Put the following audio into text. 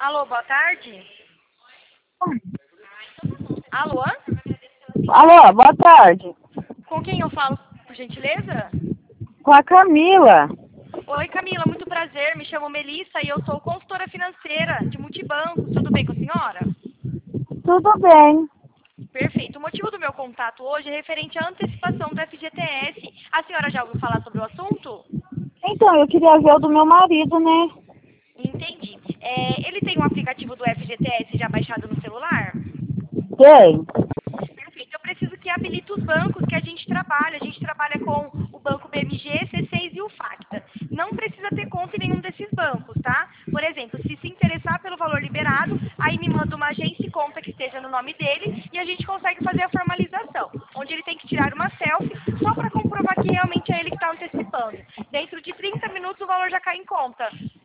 Alô, boa tarde. Alô? Alô, boa tarde. Com quem eu falo, por gentileza? Com a Camila. Oi, Camila, muito prazer. Me chamo Melissa e eu sou consultora financeira de multibancos. Tudo bem com a senhora? Tudo bem? Perfeito. O motivo do meu contato hoje é referente à antecipação do FGTS. A senhora já ouviu falar sobre o assunto? Então, eu queria ver o do meu marido, né? Entendi. Ele tem um aplicativo do FGTS já baixado no celular? Tem. Perfeito. Eu preciso que habilite os bancos que a gente trabalha. A gente trabalha com o banco BMG, C6 e o Facta. Não precisa ter conta em nenhum desses bancos, tá? Por exemplo, se interessar pelo valor liberado, aí me manda uma agência e conta que esteja no nome dele e a gente consegue fazer a formalização, onde ele tem que tirar uma selfie só para comprovar que realmente é ele que está antecipando. Dentro de 30 minutos o valor já cai em conta.